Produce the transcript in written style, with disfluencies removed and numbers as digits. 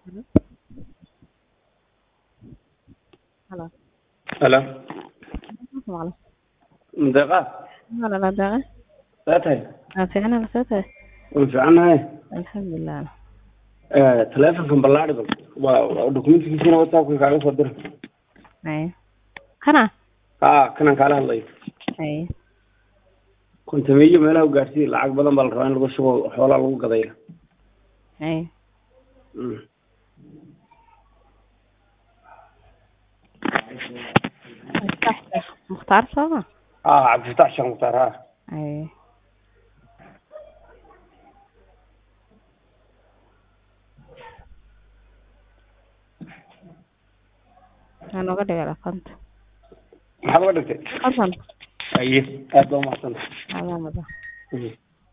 Halo. Halo. Wala. Deeqa. Wala la daaqay. Saatay. Fiicana la saatay. Waan fiicanahay. Alxamdulillah. Taleefankan ballaadhigo waa dokumentigiisina WhatsApp-ka kaaga soo dira. Kana? Kanaan kaala hadlayo. Kontameeyo meelaha u gaarsiiya lacag badan baa la rabaa in lagu shubo xoolaa lagu gadaya. Mukhtaar sama? Cabdifatax Sheekh Mukhtaar. Aan uga dhigay aqoonta. Maxaad uga dhigtay? Aqoontan. Aad baa u mahadsantahay. Adaa.